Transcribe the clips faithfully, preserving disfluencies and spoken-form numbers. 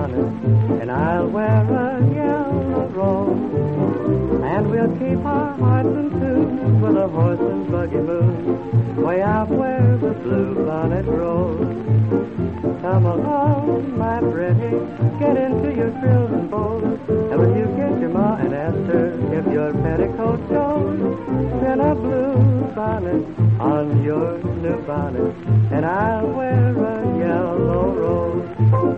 bonnet, and I'll wear a yellow rose. And we'll keep our hearts in tune with a horse and buggy moon, way out where the blue bonnet grows. Come along, my pretty, get into your frills and bows, and when you get your ma and ask her if your petticoat shows, then a blue bonnet on your new bonnet, and I'll wear a yellow rose.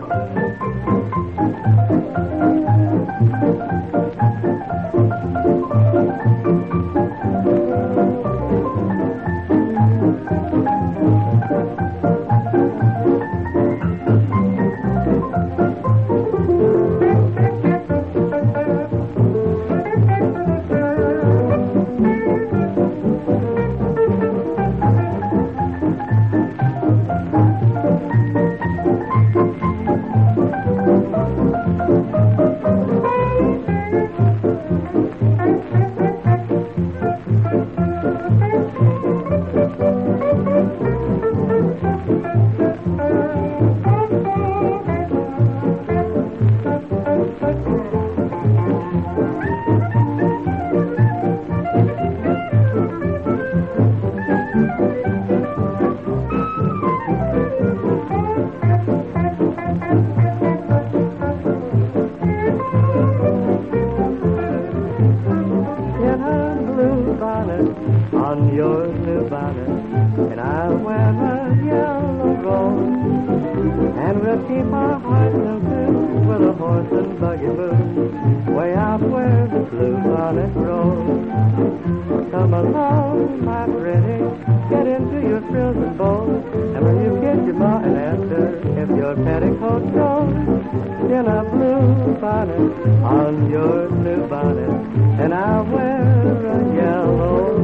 On your new bonnet, and I'll wear a yellow rose. And we'll keep our hearts in tune with a horse and buggy moon, way out where the blue bonnet grows. Come along, my pretty, get into your frills and bows, and when you get your ma and ask her if your petticoat shows, in a blue bonnet on your new bonnet, and I'll wear a yellow